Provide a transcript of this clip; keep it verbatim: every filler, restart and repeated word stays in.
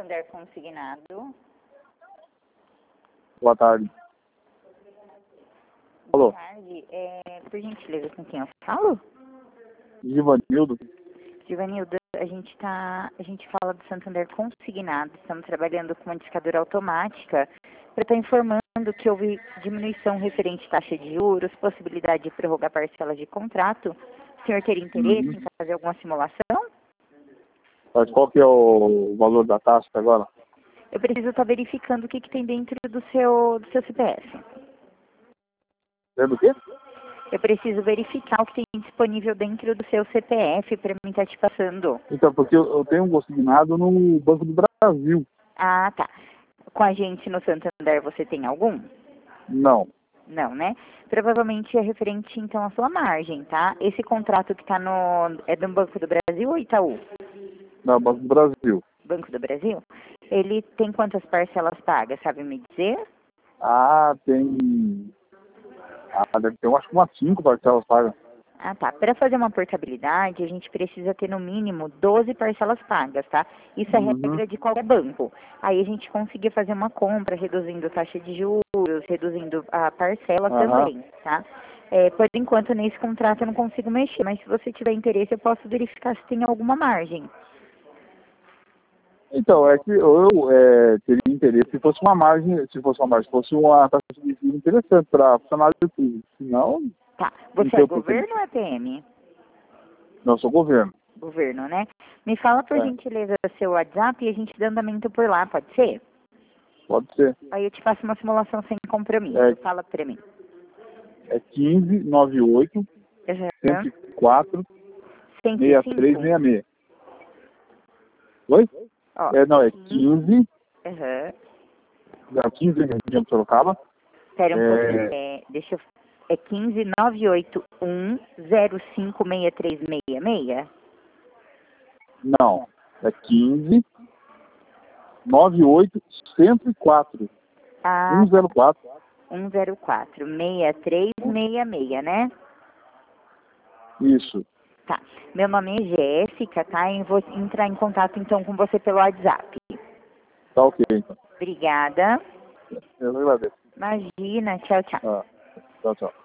Santander Consignado. Boa tarde. Alô? Boa tarde. É, por gentileza, com quem eu falo? Givanildo. Givanildo, a gente tá, a gente fala do Santander Consignado. Estamos trabalhando com uma discadora automática para estar informando que houve diminuição referente à taxa de juros, possibilidade de prorrogar parcelas de contrato. O senhor teria interesse Uhum. em fazer alguma simulação? Mas qual que é o valor da taxa agora? Eu preciso estar verificando o que, que tem dentro do seu, do seu C P F. É do quê? Eu preciso verificar o que tem disponível dentro do seu C P F para mim estar te passando. Então, porque eu, eu tenho um consignado no Banco do Brasil. Ah, tá. Com a gente no Santander você tem algum? Não. Não, né? Provavelmente é referente, então, à sua margem, tá? Esse contrato que está no... é do Banco do Brasil ou Itaú? Não, Banco do Brasil. Banco do Brasil? Ele tem quantas parcelas pagas, sabe me dizer? Ah, tem... Ah, deve ter, eu acho que umas cinco parcelas pagas. Ah, tá. Para fazer uma portabilidade, a gente precisa ter no mínimo doze parcelas pagas, tá? Isso é Uhum. regra de qualquer banco. Aí a gente conseguir fazer uma compra, reduzindo a taxa de juros, reduzindo a parcela Aham. também, tá? É, por enquanto, nesse contrato eu não consigo mexer, mas se você tiver interesse, eu posso verificar se tem alguma margem. Então, é que eu é, teria interesse se fosse uma margem, se fosse uma margem, se fosse uma taxa de juros interessante para funcionário de tudo. Senão, Tá. não Você tem é o que governo ter. ou é P M? Não, eu sou governo. Governo, né? Me fala, por É, gentileza, seu WhatsApp e a gente dá andamento por lá, pode ser? pode ser. Aí eu te faço uma simulação sem compromisso. É, Fala pra mim. é quinze, noventa e oito, cento Uhum. e quatro, cento e sessenta e três, cinco? sessenta e seis. Oi? Ó, É, não, é quinze. quinze, Aham. é quinze de Sorocaba. Espera um pouquinho. É, É, deixa eu... É quinze, nove oito um, zero cinco seis três seis seis? não, é quinze, noventa e oito, cento e quatro, Ah, tá. cento e quatro. um zero quatro, seis três seis seis, né? Isso, Tá. Meu nome é Jéssica, tá? Eu vou entrar em contato então com você pelo WhatsApp. tá ok, então. Obrigada. Eu agradeço. Imagina. Tchau, tchau. Ah, tchau, tchau.